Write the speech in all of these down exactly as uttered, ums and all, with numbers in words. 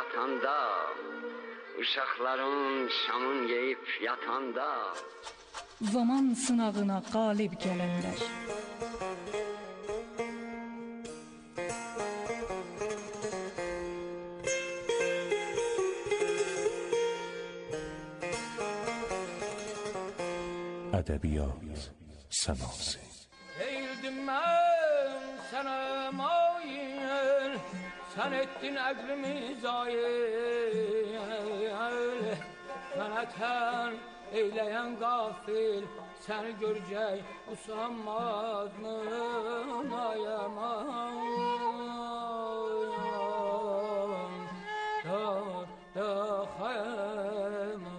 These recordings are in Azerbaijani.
batanda, uşaqların şamın yeyib yatanda, zaman sınavına qalib gələnlər. Ədəbiyyat səması. Eğildim mən sənə mail, sən etdin əqlimi zayil. Mənə tən eyləyən qafil, səni görəcək usanmaz mı ayaman, da da xayman.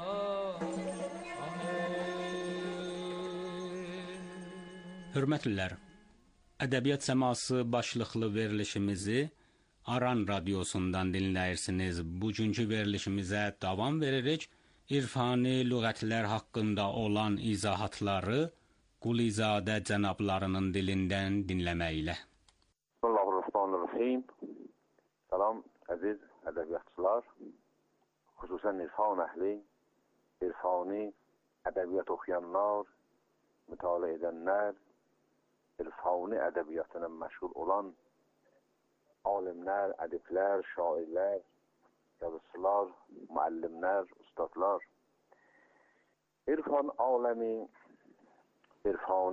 Hörmətlilər, Ədəbiyyat Səması başlıqlı verilişimizi Aran Radiosundan dinləyirsiniz. Bugünkü verilişimizə davam veririk. İrfani lüğətlər haqqında olan izahatları Qulizadə cənablarının dilindən dinləməklə. Bismillahirrahmanirrahim. Salam əziz ədəbiyyatçılar, xüsusən irfan əhli, irfani ədəbiyyat oxuyanlar, mütaliə edənlər, irfani ədəbiyyatına məşğul olan alimlər, ədiblər, şairlər, yazıçılar, müəllimlər, ustadlar. İrfan aləmi, irfan,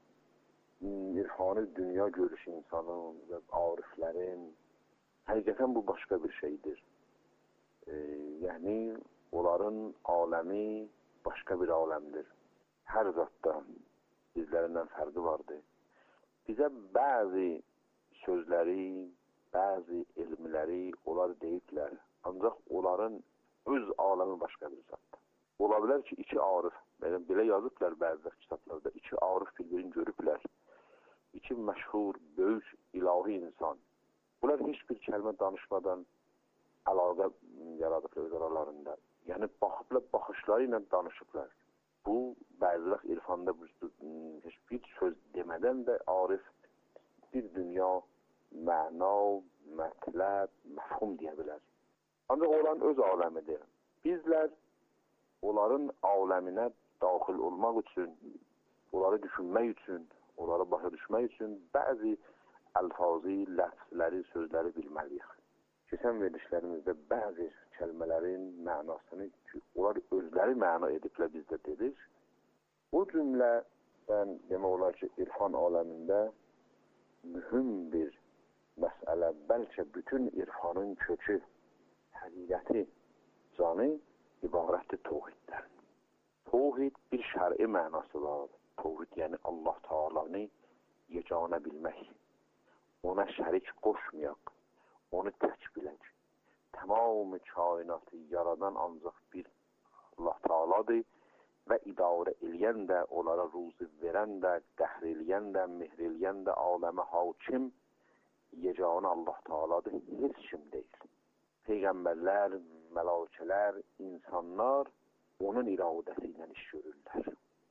irfani dünya görüş insanın və ariflərin, həqiqətən bu başqa bir şeydir. E, yəni, onların aləmi başqa bir aləmdir. Hər zatda bizlərindən fərqi vardır. Bizə bəzi sözləri, bəzi elmləri onlar deyiblər. Ancaq onların öz aləmi başqa bir zatdır. Ola bilər ki, iki arif, belə yazıblar bəzi kitablarda, iki arif bir-birini görüblər. İki məşhur, böyük, ilahi insan. Bunlar heç bir kəlmə danışmadan əlaqə yaradıblar öz aralarında. Yəni, baxıblar, baxışları ilə danışıblar. Bu, bəzi vaxt irfanda heç bir söz demədən də arif bir dünya məna, mətləb, məfhum deyə bilər. Ancaq onların öz aləmidir. Bizlər onların aləminə daxil olmaq üçün, onları düşünmək üçün, onları başa düşmək üçün bəzi əlfazi, ləfsləri, sözləri bilməliyik. Keçən verilişlərimizdə bəzi kəlmələrin mənasını ki, onlar özləri məna ediblər bizdə dedik. Bu cümlədən demək olar ki, irfan aləmində mühüm bir məsələ, bəlkə bütün irfanın kökü, həqiqəti, canı ibarətdir tohiddən. Tohid bir şəri mənası var. Tohid yəni Allah Taala'nı yeganə bilmək, ona şərik qoşmayaq, onu tək bilək. Tamamı kainatı yaradan ancaq bir Allah Taala'dır və idarə eləyən də, onlara ruzi verən də, qəhr eləyən də, mehr eləyən də, aləmə hakim, yeganə Allah Taala'dır, heç kim deyil. Peyğəmbərlər, mələkələr, insanlar onun iradəsi ilə iş görürlər.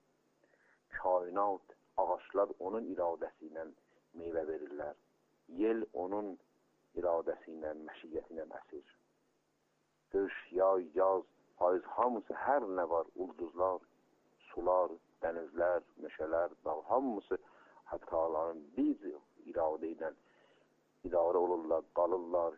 Kainat, ağaçlar onun iradəsi ilə meyvə verirlər. Yel onun iradəsi ilə, məşiyyəti ilə əsir. Qış, yay, yaz, payız, hamısı hər nə var, ulduzlar, sular, dənizlər, meşələr, dağ, hamısı hətta Allah'ın biz iradə ilə idarə olurlar, qalırlar,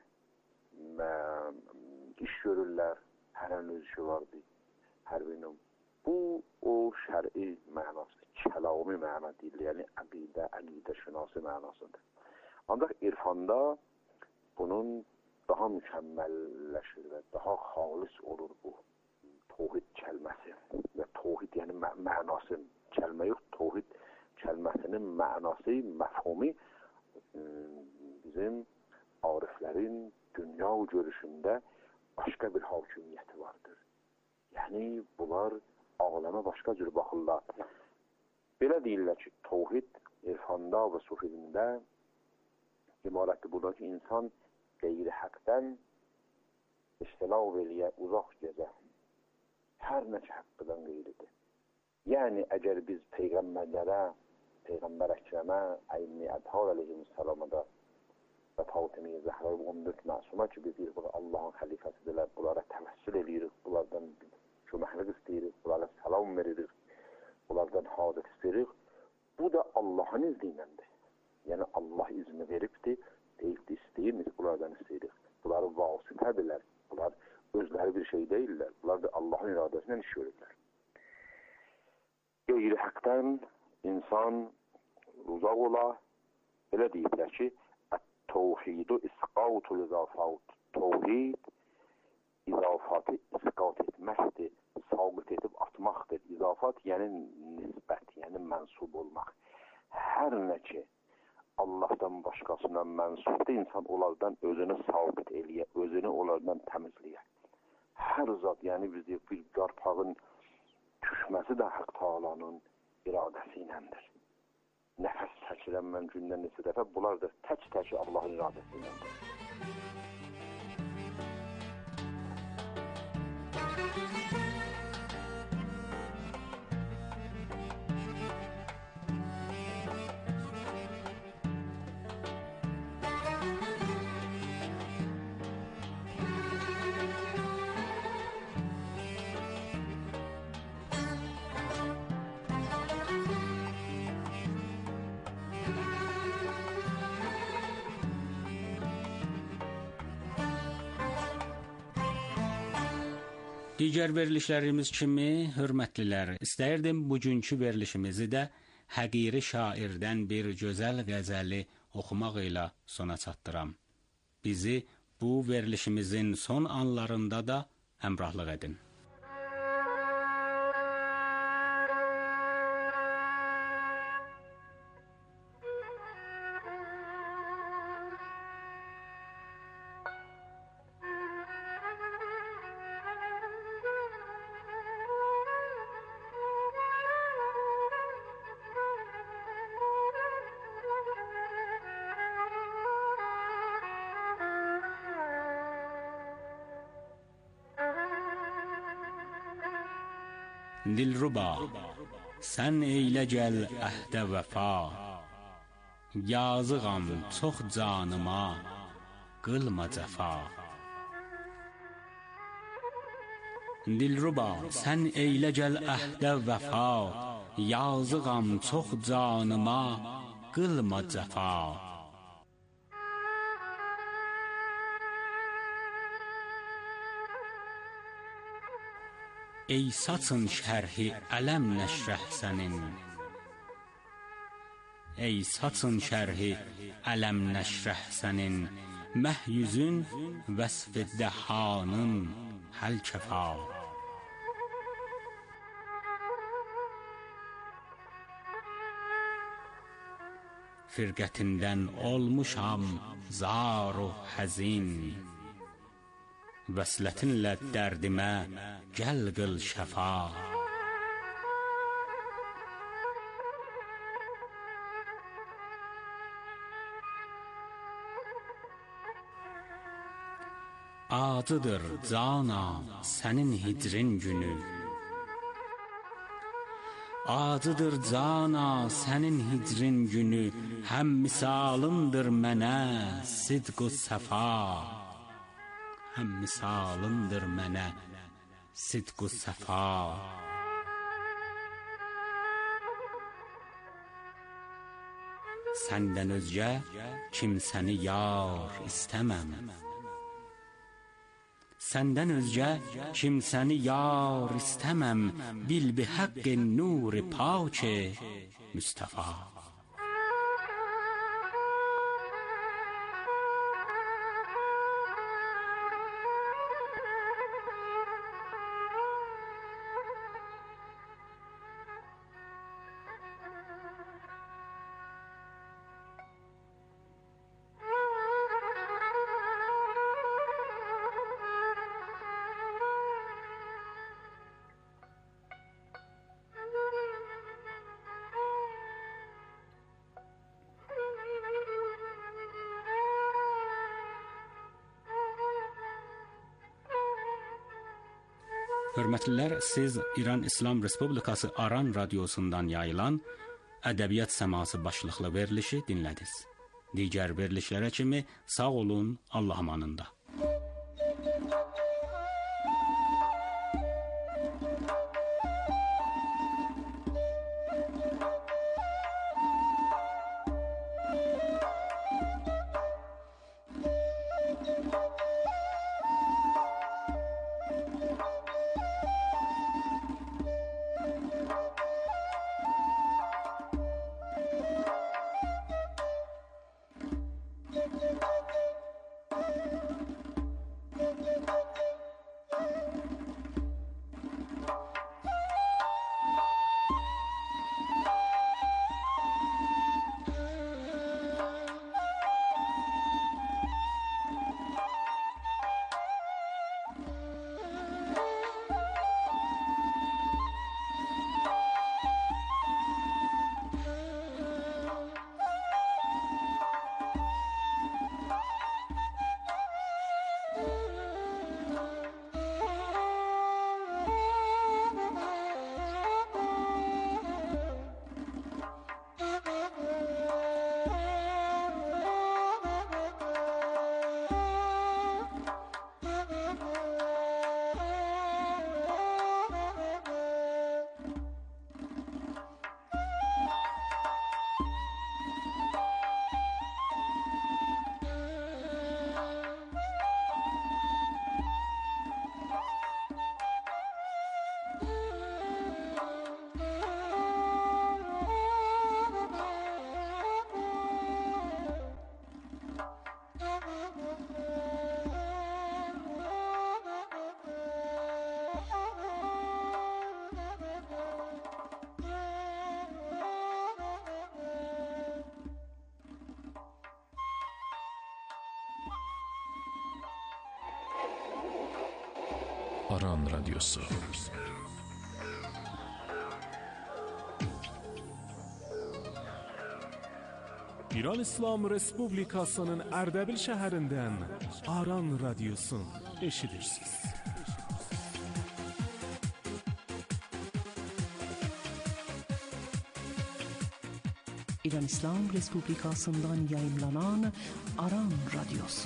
iş görürlər, hər an öz işi vardır, hər birinin. Bu, o şəri mənasıdır, kəlami məna deyilir, yəni əqidə, əqidə şünası mənasıdır. Ancaq irfanda bunun daha mükəmməlləşir və daha xalis olur bu tohid kəlməsi və tohid yəni mə mənası, kəlmə yox, tohid kəlməsinin mənası, məfhumi bizim ariflərin dünya görüşündə başqa bir hakimiyyəti vardır. Yəni, bunlar aləmə başqa cür baxırlar. Belə deyirlər ki, tohid irfanda və sufizmdə imarətdir budur ki, insan qeyri həqdən istilav eləyə, uzaq gəzə. Hər nə ki, haqqıdan qeyridir. Yəni, əgər biz Peyğəmbərlərə, Peyğəmbər Əkrəmə, Əyni Ədhar əleyhissalama da və Fatimə-i Zəhra on dörd məsuma ki, biz deyirik, Allahın xəlifəsidirlər. Bunlara təvəssül edirik, bunlardan köməklik istəyirik, bunlara salam veririk, bunlardan hacət istəyirik. Bu da Allahın izniylədir. Yəni Allah izni veribdir, deyibdir, istəyirmiz, bunlardan istəyirik. Bunları vasitədirlər, bunlar özləri bir şey deyirlər, bunlar da Allahın iradəsindən iş görürlər. Qeyri haqdan insan uzaq ola, elə deyiblər ki, Tevhidu isqautul izafat. Tevhid izafatı isqat etməkdir, sabit edib atmaqdır. İzafat yəni nisbət, yəni mənsub olmaq. Hər nə ki Allahdan başqasına mənsubdur, insan onlardan özünü sabit eləyə, özünü onlardan təmizləyə. Hər zat, yəni bizi bir qarpağın düşməsi də Haqq Taalanın iradəsi iləndir. Nəfəs çəkilən mən gündən neçə dəfə, bunlar da tək-tək Allahın iradəsi iləndir. Digər verilişlərimiz kimi, hörmətlilər, istəyirdim bugünkü verilişimizi də həqiri şairdən bir gözəl qəzəli oxumaq ilə sona çatdıram. Bizi bu verilişimizin son anlarında da həmrahlıq edin. Dilruba, sən eylə gəl əhdə vəfa, yazığam çox canıma, qılma cəfa. Dilruba, sən eylə gəl əhdə vəfa, yazığam çox canıma, qılma cəfa. Ey saçın şərhi ələm nəşrəh sənin, ey saçın şərhi ələm nəşrəh sənin, məhyüzün vəsf-i dəhanın həl kəfa. Firqətindən olmuşam zar o həzin, vəslətinlə dərdimə gəl qıl şəfa. Acıdır cana sənin hicrin günü, acıdır cana sənin hicrin günü, həm misalındır mənə sidq-u səfa. Həm misalındır mənə sidq-u səfa. Səndən özgə kimsəni yar istəməm, səndən özgə kimsəni yar istəməm, bil bi haqqi nur-i pak Mustafa. Hörmətlilər, siz İran İslam Respublikası Aran radiosundan yayılan Ədəbiyyat Səması başlıqlı verilişi dinlədiniz. Digər verilişlərə kimi sağ olun, Allah amanında. Aran Radyosu. İran İslam Respublikasının Ərdəbil şəhərindən Aran Radyosu eşidirsiniz. İran İslam Respublikasından yayımlanan Aran Radyosu.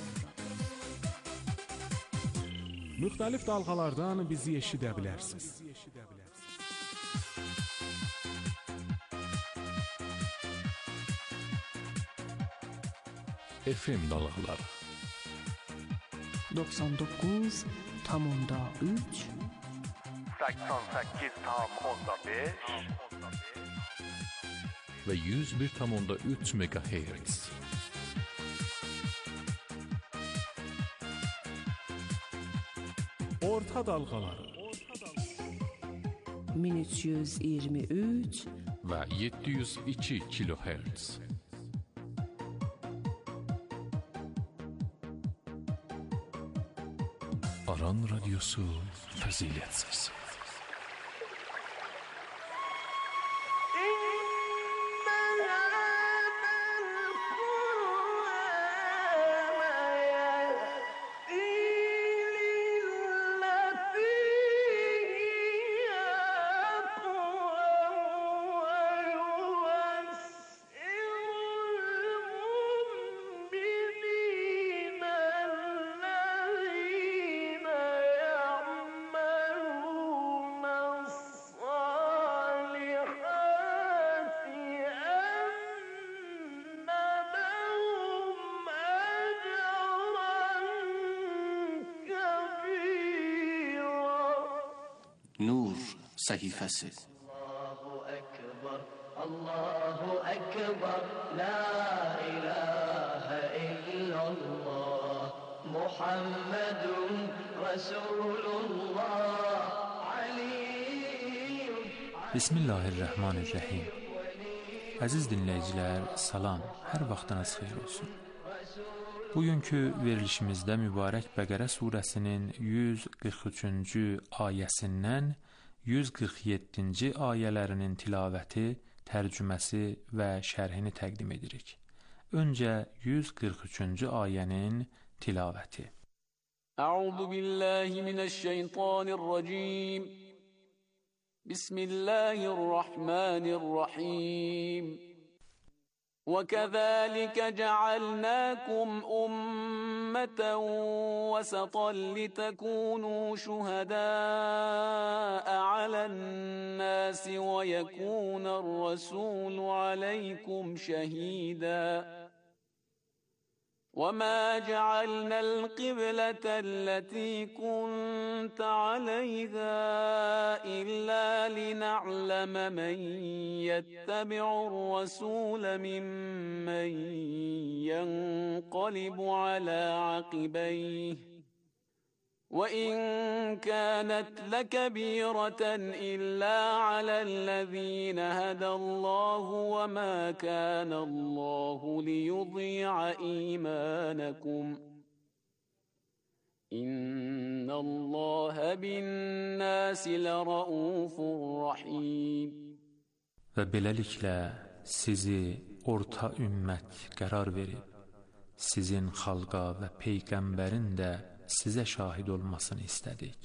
Müxtəlif dalğalardan bizi eşidə bilərsiniz. F M dalğaları doksan doqquz tam onda üç səksən səkkiz tam onda beş və yüz bir tam onda üç megahertz. Orta dalğaları min üç yüz iyirmi üç və yeddi yüz iki kilohertz. Aran Radyosu Fəzilət Səsi. Nur səhifəsi. Allahu Ekber, Allahu Ekber, La ilahe illallah, Muhammedun Resulullah, Aliyyum. Bismillahirrahmanirrahim. Əziz dinləyicilər, salam, hər vaxtınız xeyir olsun. Bugünkü verilişimizdə mübarək Bəqərə surəsinin yüz qırx üçüncü ayəsindən yüz qırx yeddinci ayələrinin tilavəti, tərcüməsi və şərhini təqdim edirik. Öncə yüz qırx üçüncü ayənin tilavəti. Əuzu billahi minəşşeytanirracim. Bismillahirrahmanirrahim. وَكَذَلِكَ جَعَلْنَاكُمْ أُمَّةً وَسَطًا لِتَكُونُوا شُهَدَاءَ عَلَى النَّاسِ وَيَكُونَ الرَّسُولُ عَلَيْكُمْ شَهِيدًا وَمَا جَعَلْنَا الْقِبْلَةَ الَّتِي كُنْتَ عَلَيْهَا إِلَّا لِنَعْلَمَ مَنْ يَتَّبِعُ الرَّسُولَ مِمَّنْ يَنْقَلِبُ عَلَى عَقِبَيْهِ وَإِنْ كَانَتْ لَكَبِيرَةً إِلَّا عَلَى الَّذِينَ هَدَى اللَّهُ وَمَا كَانَ اللَّهُ لِيُضِيعَ إِيمَانَكُمْ إِنَّ اللَّهَ بِالنَّاسِ لَرَءُوفٌ رَحِيمٌ. Və beləliklə sizi orta ümmət qərar verib, sizin xalqa və peyğəmbərin də sizə şahid olmasını istədik.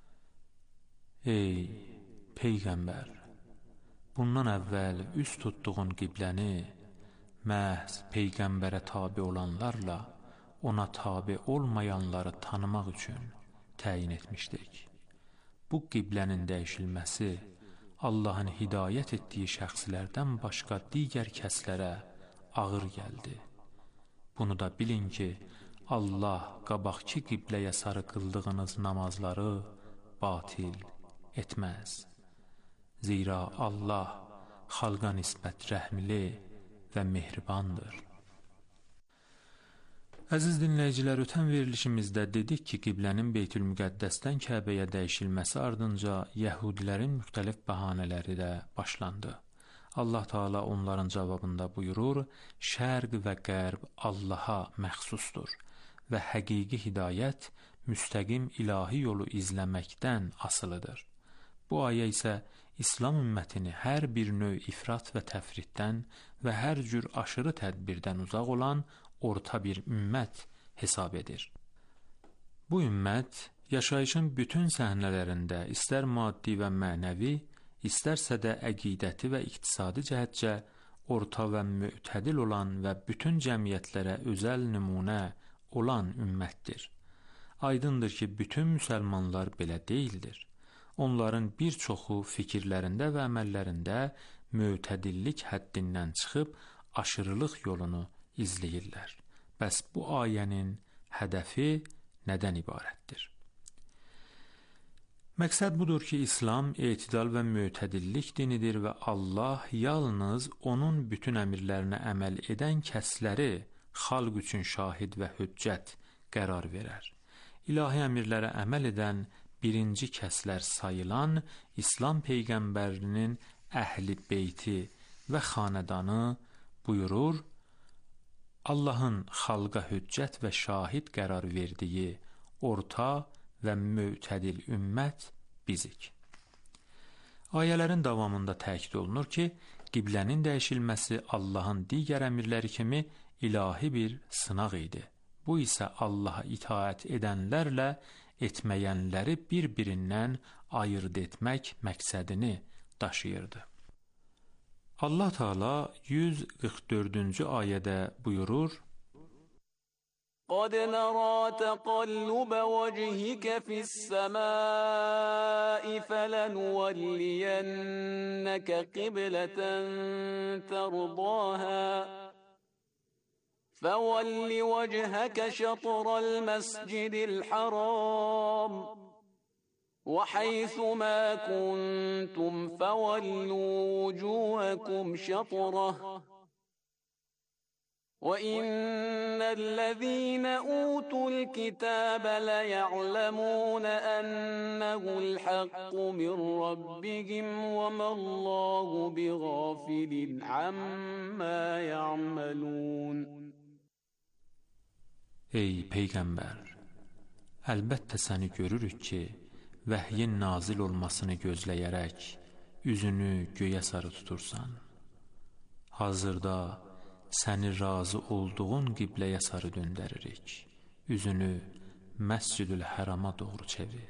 Ey Peyğəmbər, bundan əvvəl üst tutduğun qibləni məhz Peyğəmbərə tabi olanlarla ona tabi olmayanları tanımaq üçün təyin etmişdik. Bu qiblənin dəyişilməsi Allahın hidayət etdiyi şəxslərdən başqa digər kəslərə ağır gəldi. Bunu da bilin ki, Allah qabaqki qibləyə sarı qıldığınız namazları batil etməz. Zira Allah xalqa nisbət rəhmli və mehribandır. Əziz dinləyicilər, ötən verilişimizdə dedik ki, qiblənin Beytülmüqəddəsdən Kəbəyə dəyişilməsi ardınca yəhudilərin müxtəlif bəhanələri də başlandı. Allah Teala onların cavabında buyurur, şərq və qərb Allaha məxsusdur və həqiqi hidayət müstəqim ilahi yolu izləməkdən asılıdır. Bu ayə isə İslam ümmətini hər bir növ ifrat və təfritdən və hər cür aşırı tədbirdən uzaq olan orta bir ümmət hesab edir. Bu ümmət yaşayışın bütün səhnələrində istər maddi və mənəvi, istərsə də əqidəti və iqtisadi cəhətcə orta və mütədil olan və bütün cəmiyyətlərə özəl nümunə olan ümmətdir. Aydındır ki, bütün müsəlmanlar belə deyildir. Onların bir çoxu fikirlərində və əməllərində mütədillik həddindən çıxıb aşırılıq yolunu izləyirlər. Bəs bu ayənin hədəfi nədən ibarətdir? Məqsəd budur ki, İslam etidal və mütədillik dinidir və Allah yalnız onun bütün əmirlərinə əməl edən kəsləri xalq üçün şahid və hüccət qərar verər. İlahi əmirlərə əməl edən birinci kəslər sayılan İslam Peyğəmbərinin əhli beyti və xanədanı buyurur, Allahın xalqa hüccət və şahid qərar verdiyi orta və mütədil ümmət bizik. Ayələrin davamında təkid olunur ki, qiblənin dəyişilməsi Allahın digər əmirləri kimi ilahi bir sınaq idi. Bu isə Allaha itaət edənlərlə etməyənləri bir-birindən ayırd etmək məqsədini daşıyırdı. Allah Teala yüz qırx dördüncü ayədə buyurur: قد نرى تقلب وجهك في السماء فلنولينك قبلة ترضاها فول وجهك شطر المسجد الحرام وحيث ما كنتم فولوا وجوهكم شطره وَإِنَّ الَّذِينَ أُوتُوا الْكِتَابَ لَيَعْلَمُونَ أَنَّهُ الْحَقُّ مِنْ رَبِّهِمْ وَمَا اللَّهُ بِغَافِلٍ عَمَّا يَعْمَلُونَ. Ey Peyğəmbər! Əlbəttə səni görürük ki, vəhyin nazil olmasını gözləyərək üzünü göyə sarı tutursan. Hazırda səni razı olduğun qibləyə sarı döndəririk. Üzünü Məscid-ül Hərama doğru çevir.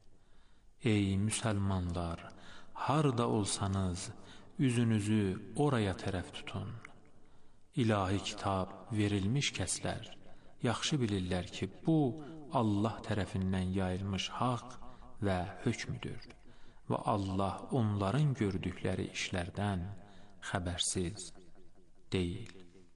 Ey müsəlmanlar, harda olsanız, üzünüzü oraya tərəf tutun. İlahi kitab verilmiş kəslər yaxşı bilirlər ki, bu Allah tərəfindən yayılmış haqq və hökmüdür və Allah onların gördükləri işlərdən xəbərsiz deyil.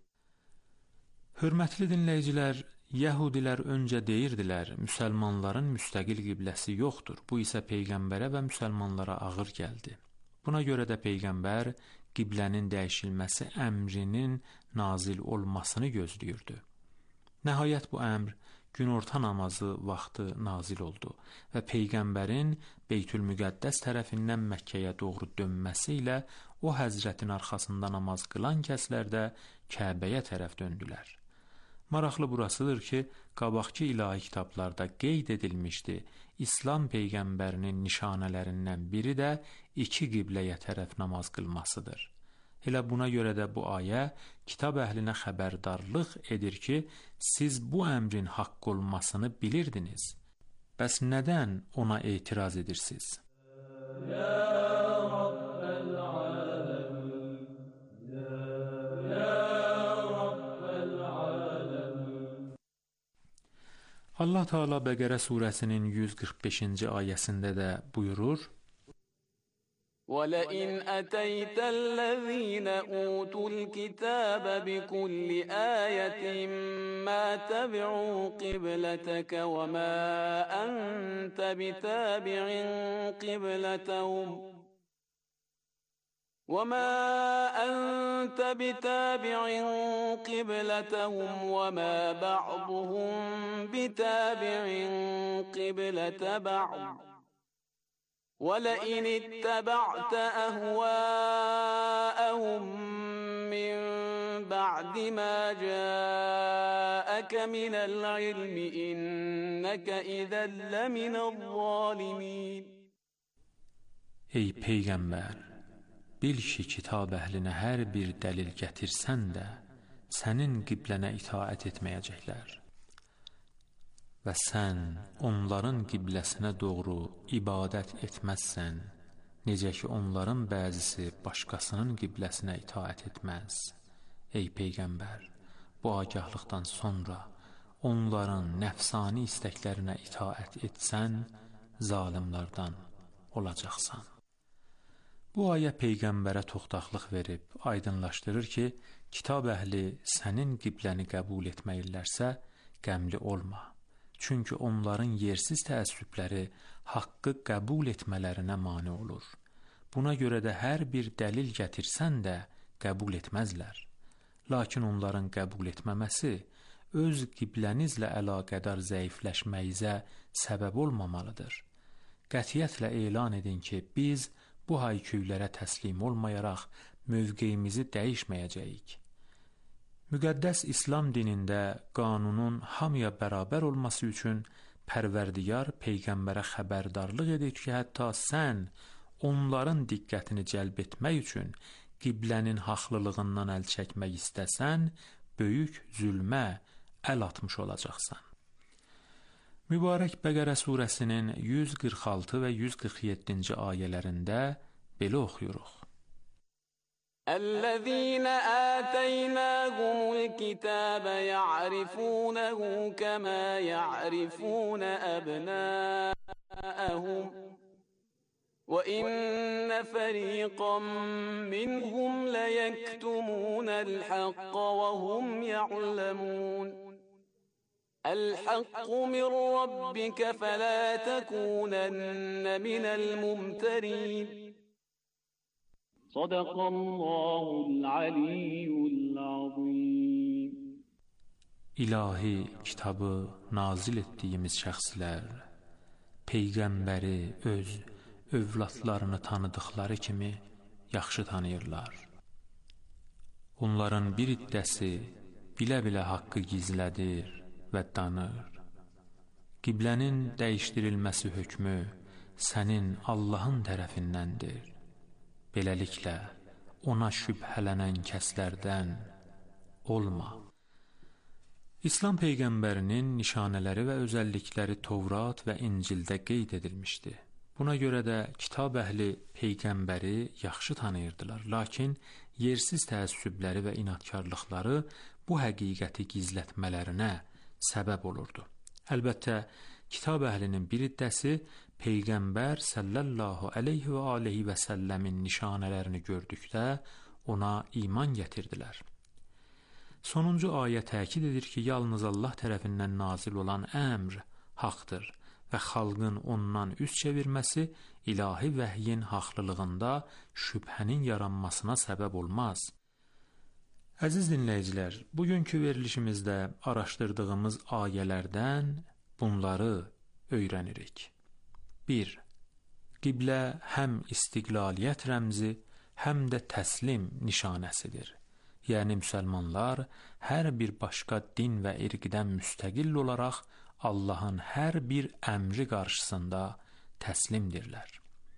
Hörmətli dinləyicilər, Yəhudilər öncə deyirdilər, müsəlmanların müstəqil qibləsi yoxdur. Bu isə Peyğəmbərə və müsəlmanlara ağır gəldi. Buna görə də Peyğəmbər qiblənin dəyişilməsi əmrinin nazil olmasını gözləyirdi. Nəhayət bu əmr günorta namazı vaxtı nazil oldu və Peyğəmbərin Beytülmüqəddəs tərəfindən Məkkəyə doğru dönməsi ilə o həzrətin arxasında namaz qılan kəslər də Kəbəyə tərəf döndülər. Maraqlı burasıdır ki, qabaqki ilahi kitablarda qeyd edilmişdi, İslam Peyğəmbərinin nişanələrindən biri də iki qibləyə tərəf namaz qılmasıdır. Elə buna görə də bu ayə kitab əhlinə xəbərdarlıq edir ki, siz bu əmrin haqq olmasını bilirdiniz. Bəs nədən ona etiraz edirsiniz? Ya Rabbel alemin, ya Rabbel alemin. Allah Teala Bəqərə surəsinin yüz qırx beşinci ayəsində də buyurur: وَلَئِنْ أَتَيْتَ الَّذِينَ أُوتُوا الْكِتَابَ بِكُلِّ آيَةٍ مَا تَبِعُوا قِبْلَتَكَ وَمَا أَنْتَ بِتَابِعٍ قِبْلَتَهُمْ وَمَا أَنْتَ بِتَابِعٍ قِبْلَتَهُمْ وَمَا بَعْضُهُمْ بِتَابِعٍ قِبْلَةَ بَعْضٍ وَلَئِنِ اتَّبَعْتَ أَهْوَاءَهُمْ مِنْ بَعْدِ مَا جَاءَكَ من العلم إنك إذا لمن الظالمين. Ey Peyğəmbər, bil ki, kitab əhlinə hər bir dəlil gətirsən də, sənin qiblənə itaət etməyəcəklər. Və sən onların qibləsinə doğru ibadət etməzsən, necə ki, onların bəzisi başqasının qibləsinə itaət etməz. Ey Peyğəmbər, bu agahlıqdan sonra onların nəfsani istəklərinə itaət etsən, zalimlardan olacaqsan. Bu ayə Peyğəmbərə toxtaqlıq verib, aydınlaşdırır ki, kitab əhli sənin qibləni qəbul etməyirlərsə, qəmli olma. Çünki onların yersiz təəssübləri haqqı qəbul etmələrinə mane olur. Buna görə də hər bir dəlil gətirsən də qəbul etməzlər. Lakin onların qəbul etməməsi öz qiblənizlə əlaqədar zəifləşməyizə səbəb olmamalıdır. Qətiyyətlə elan edin ki, biz bu hayküylərə təslim olmayaraq mövqeyimizi dəyişməyəcəyik. Müqəddəs İslam dinində qanunun hamıya bərabər olması üçün Pərverdigar Peyğəmbərə xəbərdarlıq edir ki, hətta sən onların diqqətini cəlb etmək üçün qiblənin haqlılığından əl çəkmək istəsən, böyük zülmə əl atmış olacaqsan. Mübarək Bəqərə surəsinin yüz qırx altı və yüz qırx yeddinci ayələrində belə oxuyuruq. الذين آتيناهم الكتاب يعرفونه كما يعرفون أبناءهم وإن فريقا منهم ليكتمون الحق وهم يعلمون الحق من ربك فلا تكونن من الممترين صدق الله العلي العظيم. İlahi kitabı nazil etdiyimiz şəxslər Peyğəmbəri öz övladlarını tanıdıqları kimi yaxşı tanıyırlar. Onların bir iddəsi bilə-bilə haqqı gizlədir və danır. Qiblənin dəyişdirilməsi hökmü sənin Allahın tərəfindəndir. Beləliklə, ona şübhələnən kəslərdən olma. İslam Peyğəmbərinin nişanələri və özəllikləri Tövrat və İncildə qeyd edilmişdi. Buna görə də kitab əhli Peyğəmbəri yaxşı tanıyırdılar, lakin yersiz təəssübləri və inadkarlıqları bu həqiqəti gizlətmələrinə səbəb olurdu. Əlbəttə, kitab əhlinin bir iddəsi Peyğəmbər sallallahu aleyhi və aleyhi və səlləmin nişanələrini gördükdə ona iman gətirdilər. Sonuncu ayə təkid edir ki, yalnız Allah tərəfindən nazil olan əmr haqdır və xalqın ondan üz çevirməsi ilahi vəhyin haqlılığında şübhənin yaranmasına səbəb olmaz. Əziz dinləyicilər, bugünkü verilişimizdə araşdırdığımız ayələrdən bunları öyrənirik. bir. Qiblə həm istiqlaliyyət rəmzi, həm də təslim nişanəsidir. Yəni, müsəlmanlar hər bir başqa din və irqdən müstəqil olaraq Allahın hər bir əmri qarşısında təslimdirlər.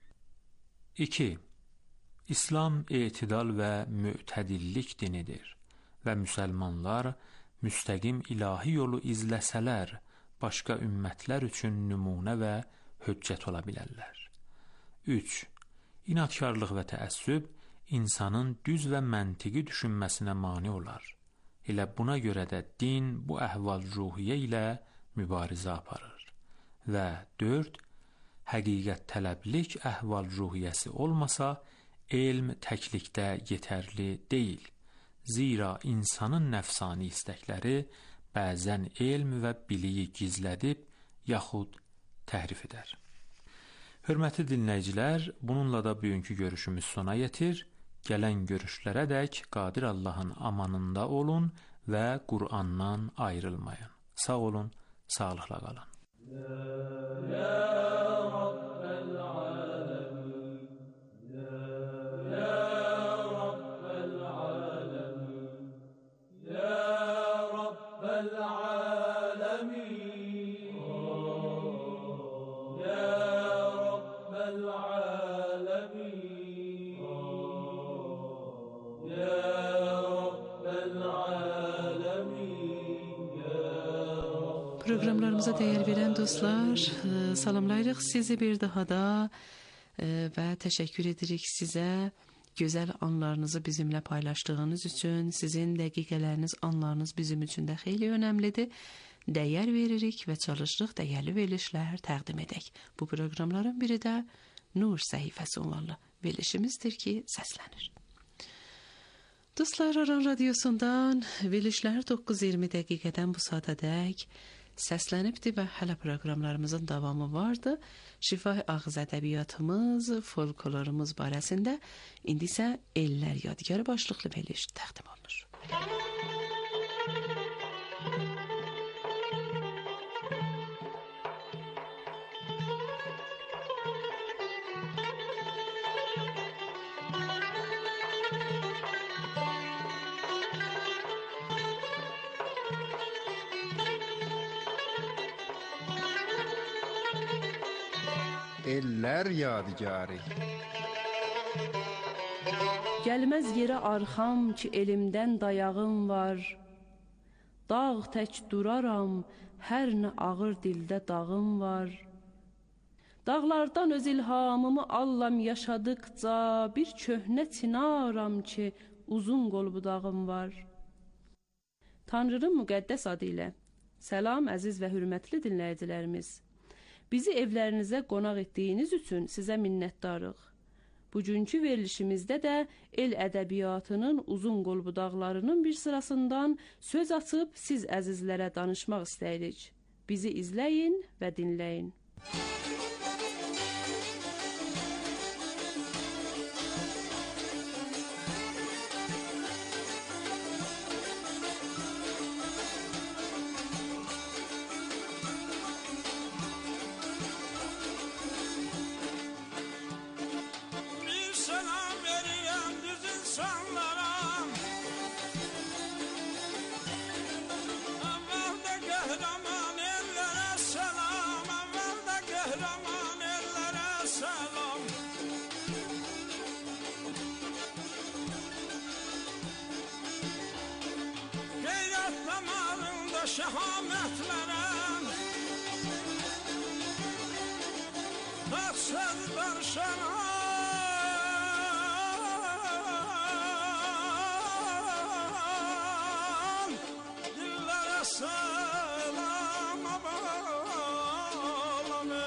iki. İslam etidal və mütədillik dinidir və müsəlmanlar müstəqim ilahi yolu izləsələr, başqa ümmətlər üçün nümunə və höccət ola bilərlər. üç. İnadkarlıq və təəssüb insanın düz və məntiqi düşünməsinə mane olar. Elə buna görə də din bu əhval-ruhiyyə ilə mübarizə aparır. Və dörd. Həqiqət tələblik əhval-ruhiyyəsi olmasa, elm təklikdə yetərli deyil. Zira insanın nəfsani istəkləri bəzən elm və biliyi gizlədib, yaxud təhrif edər. Hörmətli dinləyicilər, bununla da bugünkü görüşümüz sona yetir. Gələn görüşlərədək Qadir Allahın amanında olun və Qur'andan ayrılmayın. Sağ olun, sağlıqla qalın. Ya Rabbel alemin, ya Rabbel alemin, ya Rabbel alemin. Proqramlarımıza dəyər verən dostlar, salamlayırıq sizi bir daha da və təşəkkür edirik sizə. Gözəl anlarınızı bizimlə paylaşdığınız üçün, sizin dəqiqələriniz, anlarınız bizim üçün də xeyli önəmlidir. Dəyər veririk və çalışırıq dəyərli verilişlər təqdim edək. Bu proqramların biri də Nur səhifəsi ünvanlı verilişimizdir ki, səslənir. Dostlar, Aran Radiosundan verilişlər doqquz iyirmi dəqiqədən bu saatədək səslənibdir və hələ proqramlarımızın davamı vardı. Şifahi ağız ədəbiyyatımız, folklorumuz barəsində indi isə Ellər Yadigarı başlıqlı veriliş təqdim olunur. Ellər Yadigarı. Gəlməz yerə arxam ki, elimdən dayağım var. Dağ tək duraram, hər nə ağır dildə dağım var. Dağlardan öz ilhamımı allam yaşadıqca, bir köhnə çinaram ki, uzun qol budağım var. Tanrının müqəddəs adı ilə səlam, əziz və hürmətli dinləyicilərimiz. Bizi evlərinizə qonaq etdiyiniz üçün sizə minnətdarıq. Bugünkü verilişimizdə də el ədəbiyyatının uzun qol budaqlarının bir sırasından söz açıb siz əzizlərə danışmaq istəyirik. Bizi izləyin və dinləyin. Şehametlerem Tatsız darşanan Dillere selam abalame.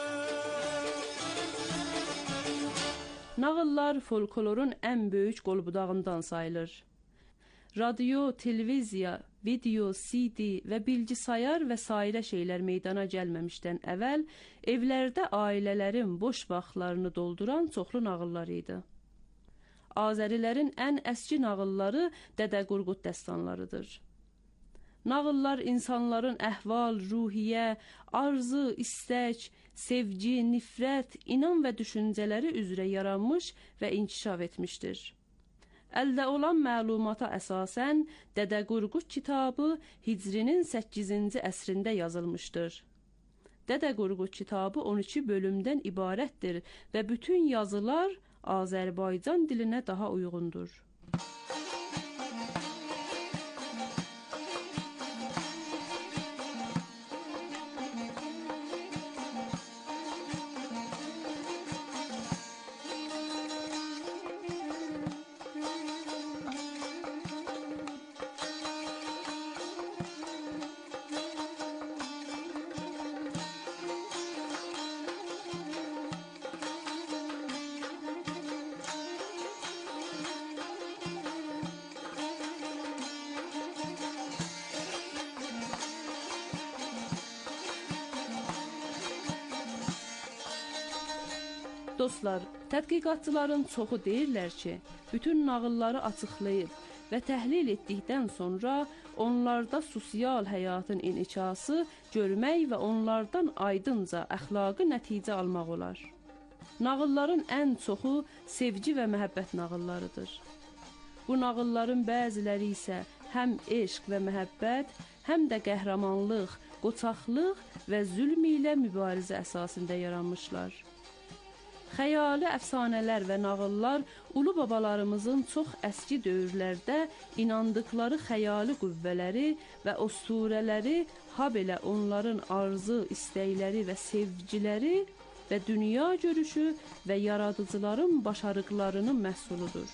Nağıllar folklorun ən böyük qolbudağından sayılır. Radyo, televiziya, video, C D və bilgisayar və sairə şeylər meydana gəlməmişdən əvvəl evlərdə ailələrin boş vaxtlarını dolduran çoxlu nağıllar idi. Azərilərin ən əski nağılları Dədə Qorqud dəstanlarıdır. Nağıllar insanların əhval, ruhiyyə, arzu, istək, sevgi, nifrət, inan və düşüncələri üzrə yaranmış və inkişaf etmişdir. Əldə olan məlumata əsasən Dədə Qorqud kitabı Hicrinin səkkizinci əsrində yazılmışdır. Dədə Qorqud kitabı on iki bölümdən ibarətdir və bütün yazılar Azərbaycan dilinə daha uyğundur. Dostlar, tədqiqatçıların çoxu deyirlər ki, bütün nağılları açıqlayıb və təhlil etdikdən sonra onlarda sosial həyatın inkişafı görmək və onlardan aydınca əxlaqi nəticə almaq olar. Nağılların ən çoxu sevgi və məhəbbət nağıllarıdır. Bu nağılların bəziləri isə həm eşq və məhəbbət, həm də qəhrəmanlıq, qoçaqlıq və zülm ilə mübarizə əsasında yaranmışlar. Xəyali əfsanələr və nağıllar ulu babalarımızın çox əski dövrlərdə inandıkları xəyali qüvvələri və usturələri, habelə onların arzu, istəkləri və sevgiləri və dünya görüşü və yaradıcıların başarıqlarının məhsuludur.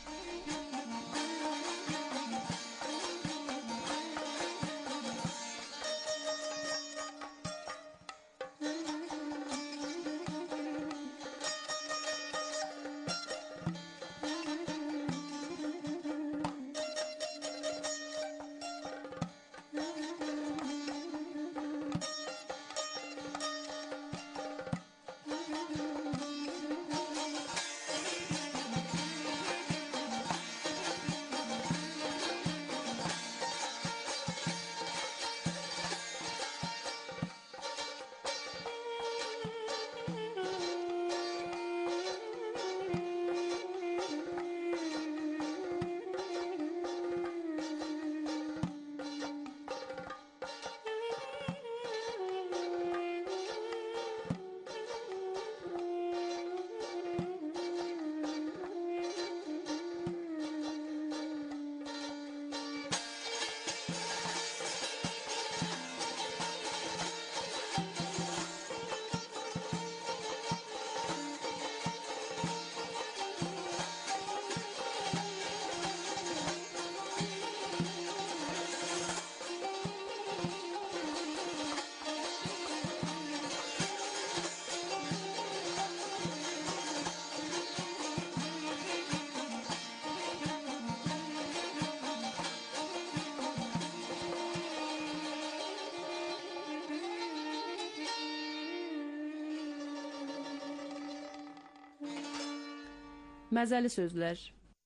Məzəli sözlər.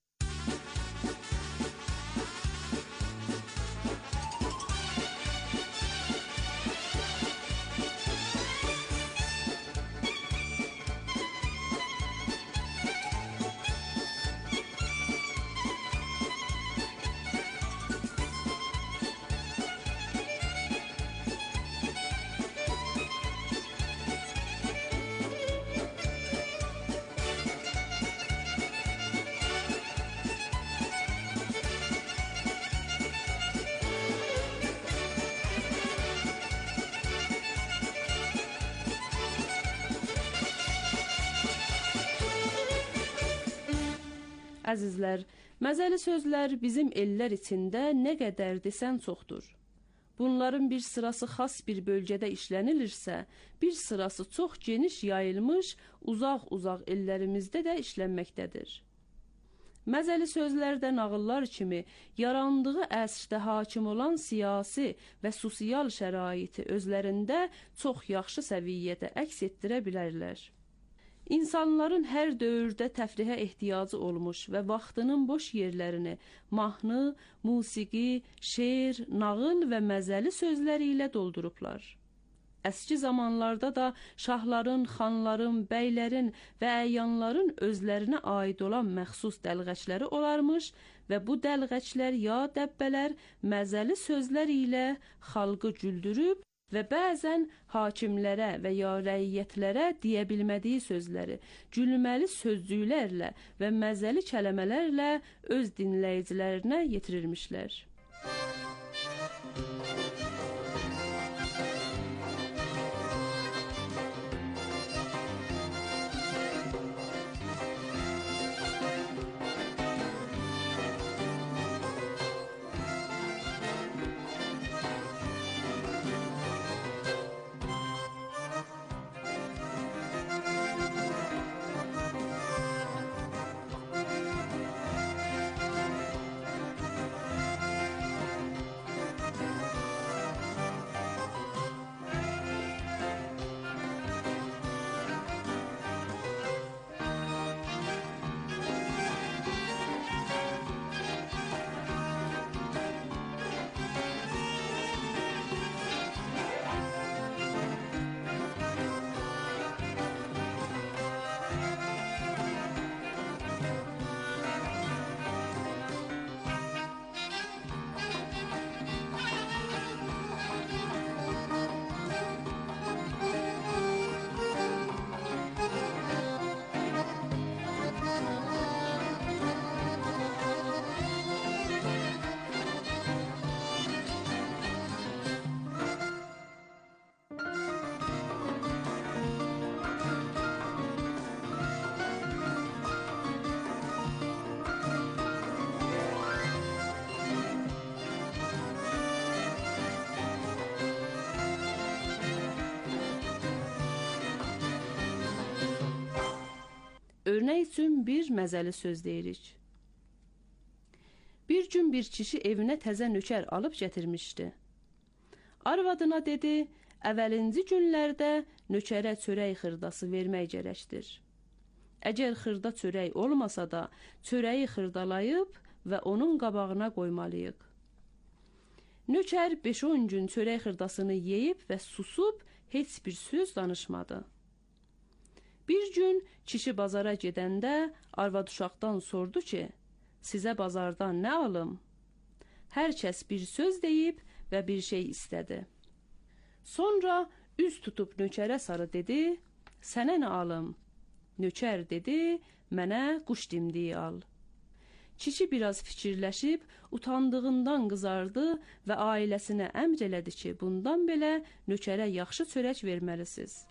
Əzizlər, məzəli sözlər bizim ellər içində nə qədər desən çoxdur. Bunların bir sırası xas bir bölgədə işlənilirsə, bir sırası çox geniş yayılmış, uzaq-uzaq ellərimizdə də işlənməkdədir. Məzəli sözlərdə nağıllar kimi yarandığı əsrdə hakim olan siyasi və sosial şəraiti özlərində çox yaxşı səviyyədə əks etdirə bilərlər. İnsanların hər dövrdə təfrihə ehtiyacı olmuş və vaxtının boş yerlərini mahnı, musiqi, şeir, nağıl və məzəli sözləri ilə doldurublar. Əski zamanlarda da şahların, xanların, bəylərin və əyanların özlərinə aid olan məxsus dəlğəçləri olarmış və bu dəlğəçlər ya dəbbələr məzəli sözlər ilə xalqı güldürüb və bəzən hakimlərə və ya rəiyyətlərə deyə bilmədiyi sözləri gülməli sözcüklərlə və məzəli kəlmələrlə öz dinləyicilərinə yetirirmişlər. Örnek üçün bir məzəli söz deyirik. Bir gün bir kişi evinə təzə nökər alıb gətirmişdi. Arvadına dedi, əvvəlinci günlərdə nökərə çörək xırdası vermək gərəkdir. Əgər xırda çörək olmasa da, çörəyi xırdalayıb və onun qabağına qoymalıyıq. Nökər beş on gün çörək xırdasını yeyib və susub heç bir söz danışmadı. Bir gün kişi bazara gedəndə arvad uşaqdan sordu ki, sizə bazardan nə alım? Hər kəs bir söz deyib və bir şey istədi. Sonra üz tutub nökərə sarı dedi, sənə nə alım? Nökər dedi, mənə quş dimdiyi al. Kişi biraz fikirləşib, utandığından qızardı və ailəsinə əmr elədi ki, bundan belə nökərə yaxşı çörək verməlisiniz.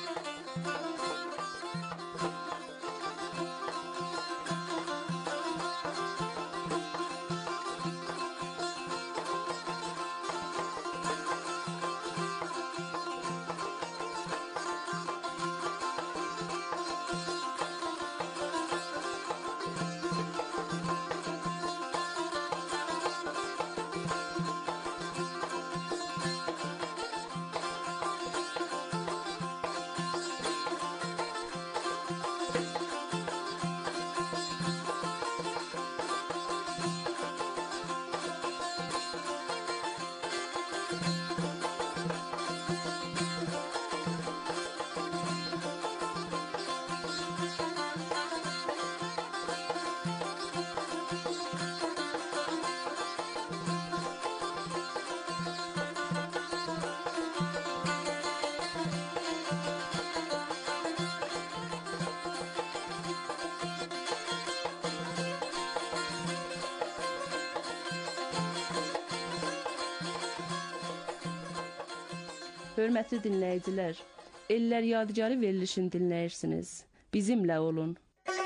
Hörmətli dinləyicilər, Ellər Yadigarı verilişini dinləyirsiniz. Bizimlə olun.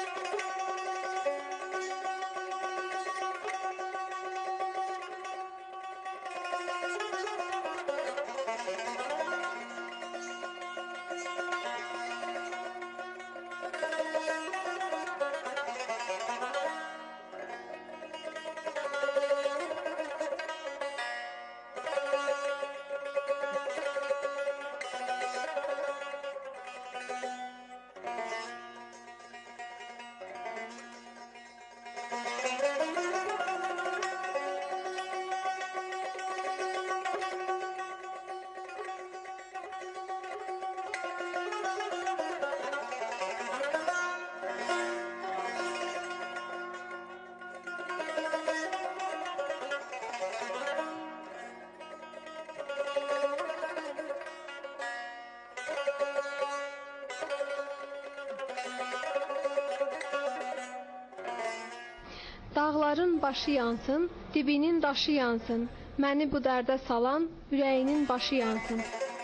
Dağların başı yansın, dibinin daşı yansın. Məni bu dərdə salan, ürəyinin başı yansın.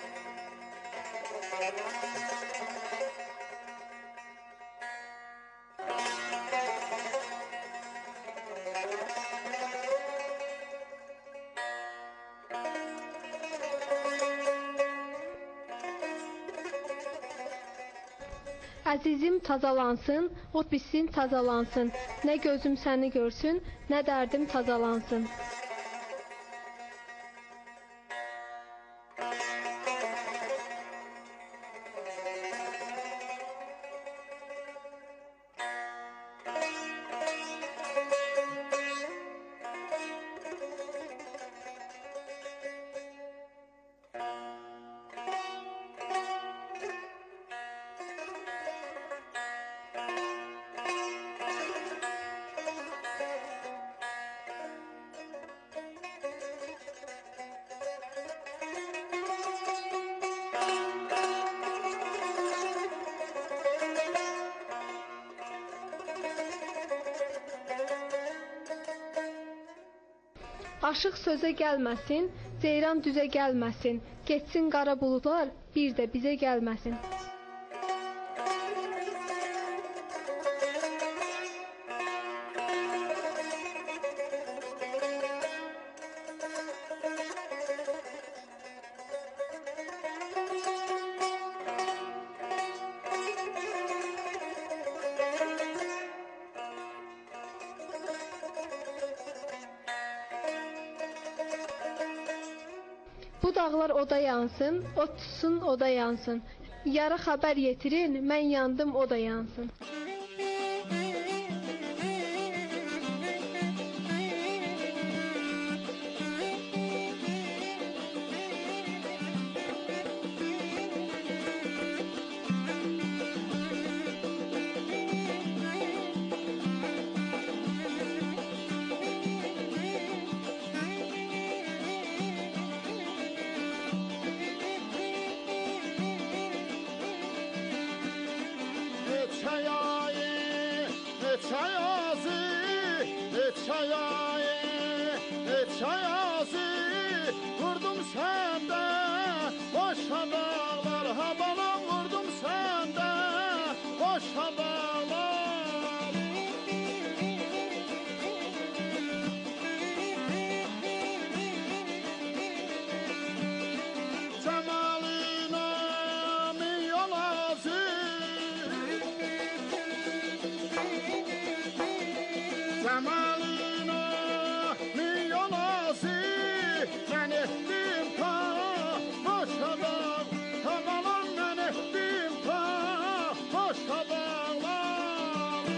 Əzizim tazalansın, o bitsin tazalansın. Nə gözüm səni görsün, nə dərdim tazalansın. Aşıq sözə gəlməsin, ceyran düzə gəlməsin. Getsin qara buludlar, bir də bizə gəlməsin. Bu dağlar oda yansın, ot tutsun oda yansın. Yarı xəbər yetirin, mən yandım oda yansın. Vurdum sende boşa dağlar, ha balam vurdum sende boşa dağlar. Cemaline milyon aziz, Cemaline milyon aziz, ben ettim ta boşa dağlar, balam ben ettim ta boşa dağlar.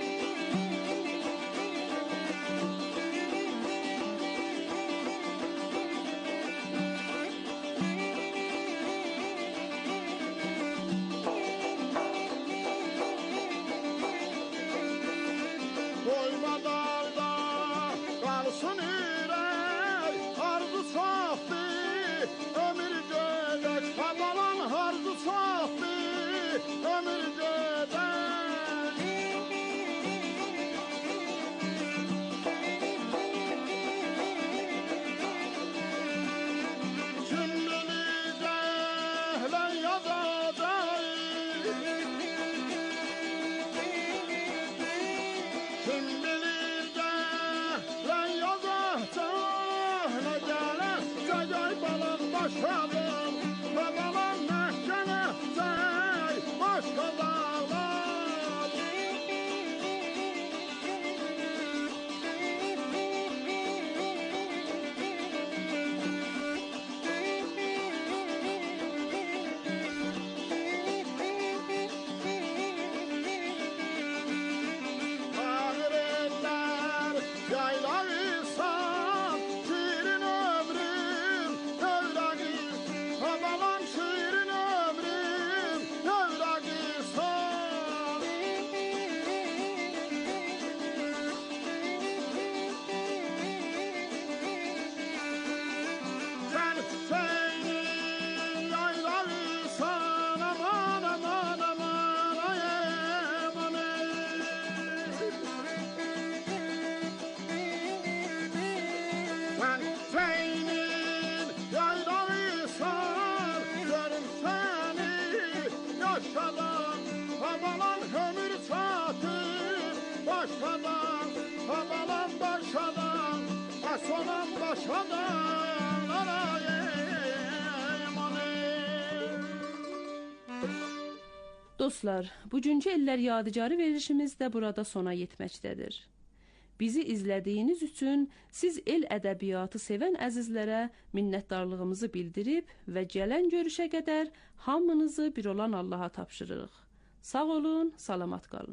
Koyma dağda kalsın ürek, arzu çoxdu, ömür gedək, babalan arzu çoxdu, ömür gedək. Kim bilir əhlə yazacaq, kim bilir əhlə yazacaq, nə gələcək balam başladım, və balam nə gələcək başqa dağlar. Ağrılar yaylarsan, şirin ömrüm dövrəqir, babalam şirin ömrüm dövrəqirsan. Sen Hüseynin yaylarsan, aman aman aman ay aman ey. Sen Hüseynin yaylarsan, görüm seni yaşadan, babalan ömür çatır başadan, babalan başadan, asolan başadan ay aman ey. Dostlar, bugünkü Ellər Yadigarı verilişimiz də burada sona yetməkdədir. Bizi izlədiyiniz üçün siz el ədəbiyyatı sevən əzizlərə minnətdarlığımızı bildirib və gələn görüşə qədər hamınızı bir olan Allaha tapşırırıq. Sağ olun, salamat qalın.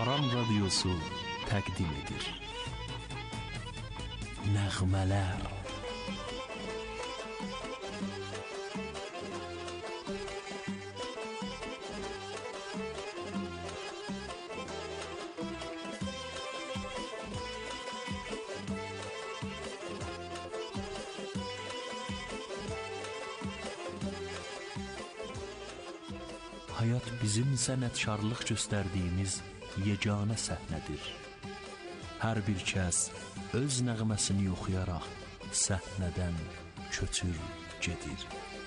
Aran Radyosu təqdim edir. Nəğmələr. Hayat bizim sənətkarlıq göstərdiyimiz yeganə səhnədir. Hər bir kəs öz nəğməsini oxuyaraq səhnədən köçür gedir.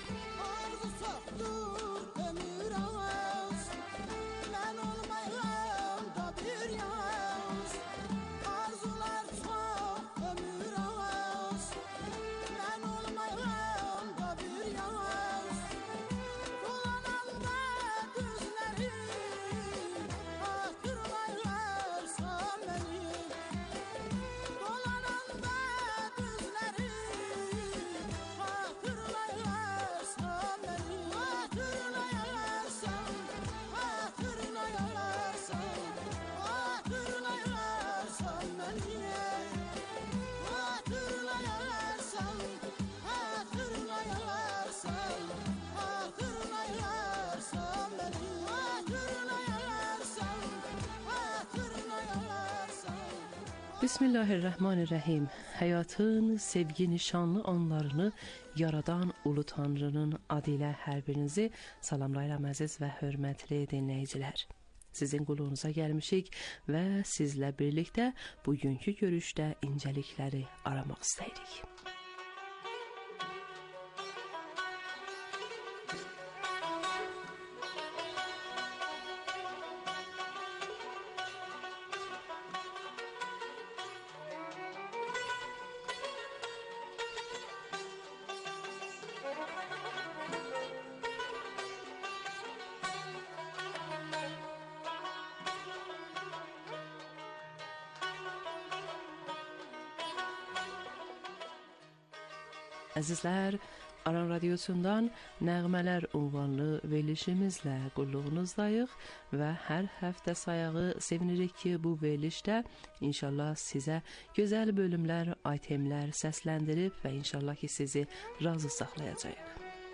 Bismillahirrahmanirrahim. Həyatın sevgi nişanlı anlarını yaradan Ulu Tanrının adı ilə hər birinizi salamlayıram əziz və hörmətli dinləyicilər. Sizin qulluğunuza gəlmişik və sizlə birlikdə bugünkü görüşdə incəlikləri aramaq istəyirik. Əzizlər, Aran Radyosundan Nəğmələr ünvanlı verilişimizlə qulluğunuzdayıq və hər həftə sayağı sevinirik ki, bu verilişdə inşallah sizə gözəl bölümlər, aytemlər səsləndirib və inşallah ki, sizi razı saxlayacağıq.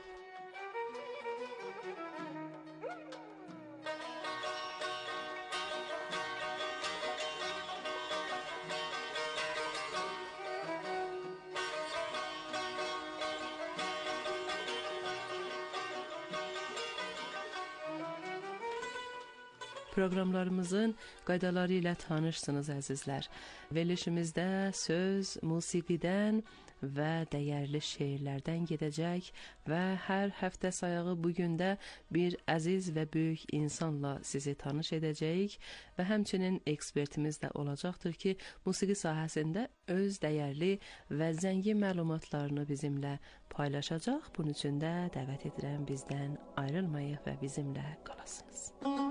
Proqramlarımızın qaydaları ilə tanışsınız əzizlər. Verilişimizdə söz, musiqidən və dəyərli şeirlərdən gedəcək və hər həftə sayağı bugün də bir əziz və böyük insanla sizi tanış edəcəyik və həmçinin ekspertimiz də olacaqdır ki, musiqi sahəsində öz dəyərli və zəngin məlumatlarını bizimlə paylaşacaq. Bunun üçün də dəvət edirəm, bizdən ayrılmayıq və bizimlə qalasınız.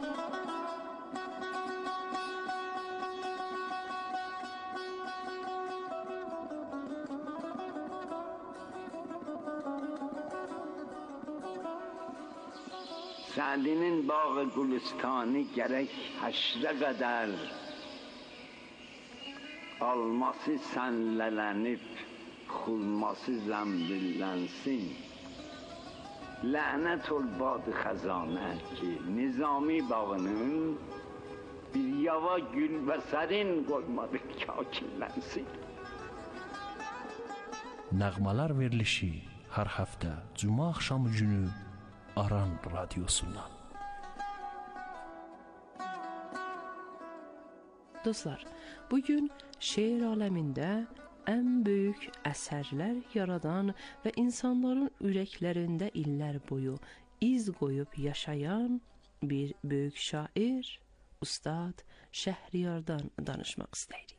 Sa'dinin bağı Gülistani gərək həşrə qədər alması sənlələnib, xulması zəmbillənsin. Lənət ol bad xəzanə ki, Nizami bağının bir yava gül və sərin qoymadı kakillənsin. Nəğmələr verilişi hər həftə Cuma axşamı günü Aran Radyosundan. Dostlar, bugün şeir aləmində ən böyük əsərlər yaradan və insanların ürəklərində illər boyu iz qoyub yaşayan bir böyük şair, Ustad Şəhriyardan danışmaq istəyirik.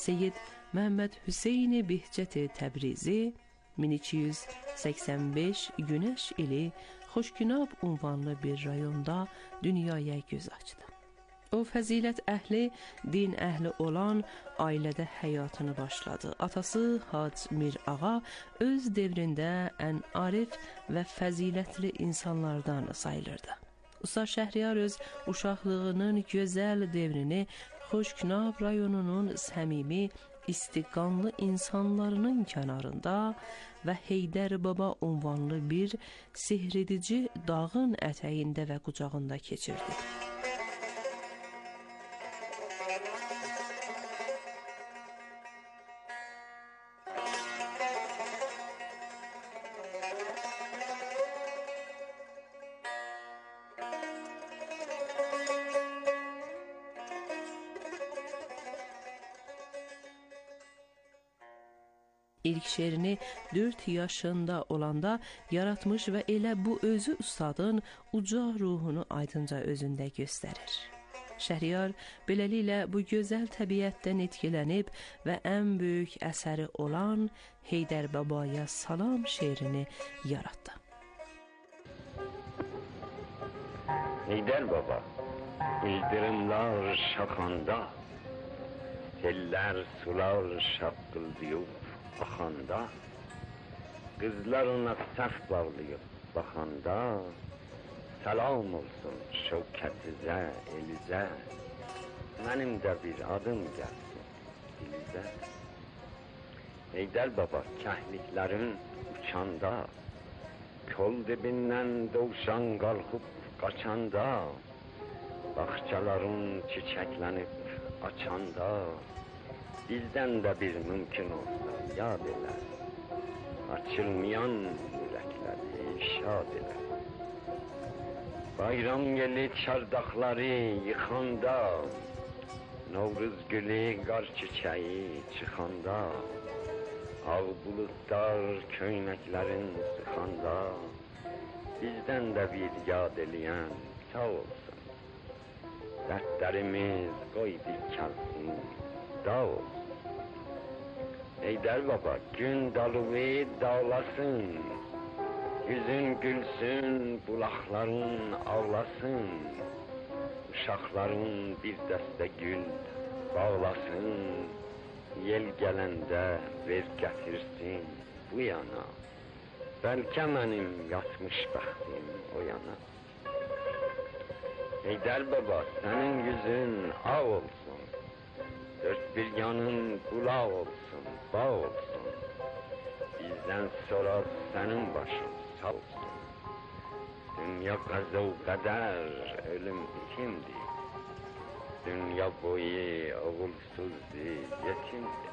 Seyyid Məhəmməd Hüseyn Behçət Təbrizi min iki yüz səksən beş Günəş ili Xoşgünab unvanlı bir rayonda dünyaya göz açdı. O fəzilət əhli, din əhli olan ailədə həyatını başladı. Atası Hac Mir Ağa öz devrində ən arif və fəzilətli insanlardan sayılırdı. Usta Şəhriyar öz uşaqlığının gözəl devrini Xoşgünab rayonunun səmimi, istiqanlı insanlarının kənarında və Heydər Baba unvanlı bir sehredici dağın ətəyində və qucağında keçirdi. İlk şeirini dörd yaşında olanda yaratmış və elə bu özü ustadın uca ruhunu aydınca özündə göstərir. Şəhriyar beləliklə bu gözəl təbiətdən etkilənib və ən böyük əsəri olan Heydər Babaya Salam şeirini yaratdı. Heydər Baba, ildırımlar şaxanda, sellər sular şaqqıldıyıb baxanda, qızlar ona səf bağlayıb baxanda, salam olsun şövkətizə, elizə, mənim də bir adım gəlsin dilizə. Heydər Baba, kəhliklərin uçanda, kol dibindən dovşan qalxıb qaçanda, bağçaların çiçəklənib açanda, bizdən də bir mümkün olsa yad elə, açılmayan ürəkləri şad elə. Bayram yeli çardaqları yıxanda, Novruz gülü qar çiçəyi çıxanda, ağ buludlar köynəklərin sıxanda, bizdən də bir yad eləyən sağ olsun. Dərdlərimiz qoy dikəlsin, dağ olsun. Heydər Baba, gün dalığı dağlasın, yüzün gülsün, bulaqların ağlasın, uşaqların bir dəstə gül bağlasın, yel gələndə ver gətirsin bu yana, bəlkə mənim yatmış bəxtim o yana. Heydər Baba, sənin yüzün ağ olsun, dört bir yanın qulaq olsun, bağ olsun, bizdən sonra sənin başın sağ olsun. Dünya qəzə və qədər, ölüm itimdir, dünya boyu oğulsuzdur, yetimdir.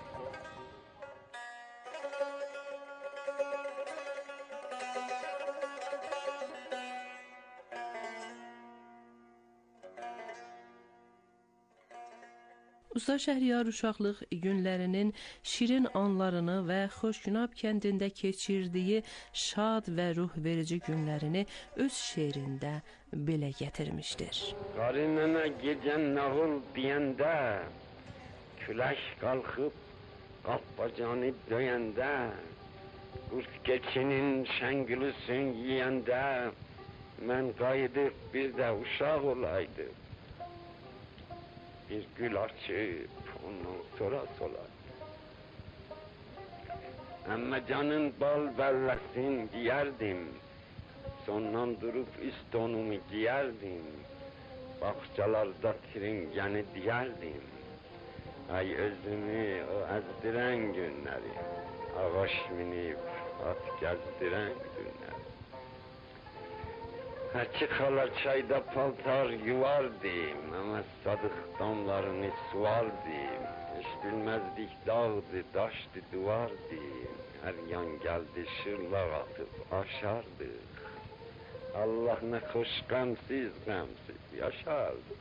Usta Şəhriyar uşaqlıq günlərinin şirin anlarını və Xoşgünab kəndində keçirdiyi şad və ruh verici günlərini öz şeirində belə gətirmişdir. Qarı nənə gecə nağıl deyəndə, külək qalxıb qapbacanı döyəndə, qurt keçinin şəngülüsün yiyəndə, mən qayıdıb bir də uşaq olaydım. Bir gül açıp ondan sonra solar. Ama canın bal bellesin giyerdim, sondan durup üst donumu giyerdim, bahçalarda tringeni diyerdim. Ay özümü o ezdiren günleri, ağaç minip at gezdiren günleri. Həki xala çayda paltar yuvardım, ama sadık damlarını suvardım. Hiç bilmezdik dağdı, daşdı, duvardı. Her yan geldi şırlaq atıp aşardık. Allah ne hoş gamsiz gamsiz yaşardık.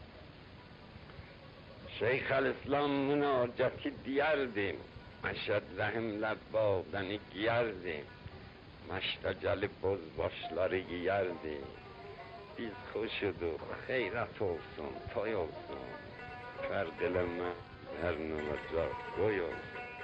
Şeyhülislam münacatı diyerdim, Məşəd rəhimlə bağdanı giyerdim. Məşdə gəlib boz başları giyərdi. Biz xoşuduq, xeyrət olsun, toy olsun. Fərq eləmə, Nərnəmə can qoyun.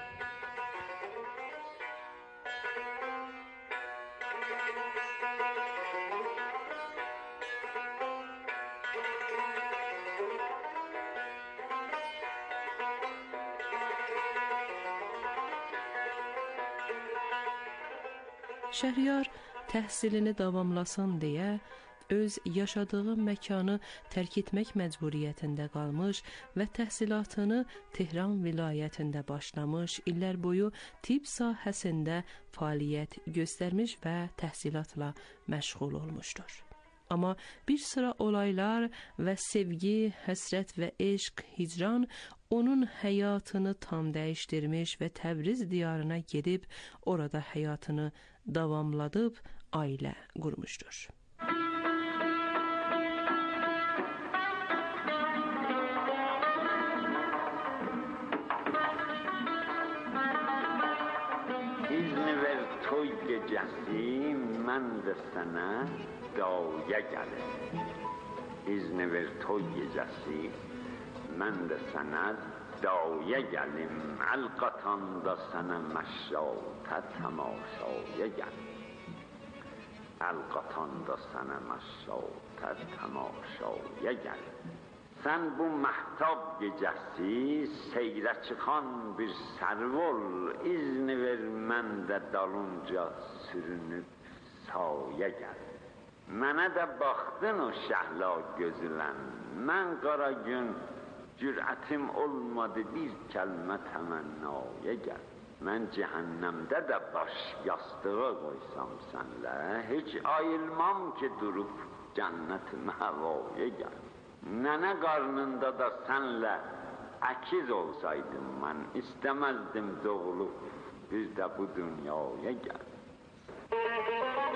Şəhriyar təhsilini davamlasın deyə öz yaşadığı məkanı tərk etmək məcburiyyətində qalmış və təhsilatını Tehran vilayətində başlamış, illər boyu tibb sahəsində fəaliyyət göstərmiş və təhsilatla məşğul olmuşdur. Amma bir sıra olaylar və sevgi, həsrət və eşq, hicran onun həyatını tam dəyişdirmiş və Təbriz diyarına gedib orada həyatını davamladıb ailə qurmuşdur. İzni ver toy gecəsi, mən də sənə daya gəlim. İzni ver toy gecəsi, mən də sənə daya gəlim. Əlqatanda sənə məşşatə təmaşaya gəlim. Əlqatanda sənə məşşatə təmaşaya gəlim. Sən bu məhtab gecəsi seyrə çıxan bir sərv ol. İzni ver mən də dalınca sürünüb saya gəlim. Mənə də baxdın o şəhla gözülən. Mən qara gün cürətim olmadı bir kəlmə təmənnaya gəl. Mən cəhənnəmdə də baş yastığa qoysam sənlə, heç ayılmam ki durub cənnət məhvaya gəl. Nənə qarnında da sənlə əkiz olsaydım mən, istəməzdim doğulub bir də bu dünyaya gəl.